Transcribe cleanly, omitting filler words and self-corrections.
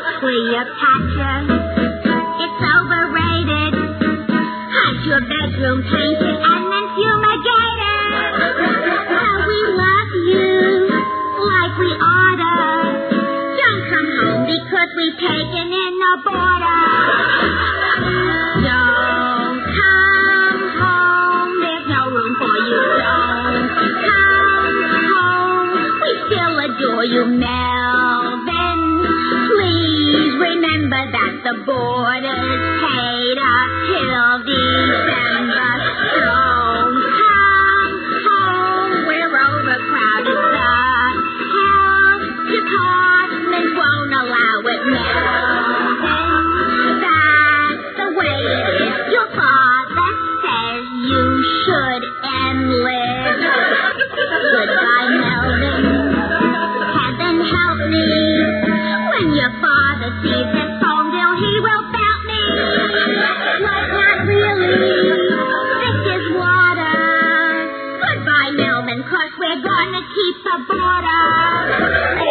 Cleopatra, it's overrated. Have your bedroom painted and then fumigated. How we love you, like we oughta. Don't come home because we've taken in the border. Don't come home, there's no room for you. Don't come home, we still adore you, Melvin. Please remember that the border's paid up till December. Don't come home, we're overcrowded. The health department won't allow it, Melvin. That's the way it is. Your father says you should and live. Goodbye, Melvin. Heaven help me. When your father sees this phone bill, he will belt me. Like, not really. This is water. Goodbye, Melvin, 'cause we're gonna keep the border.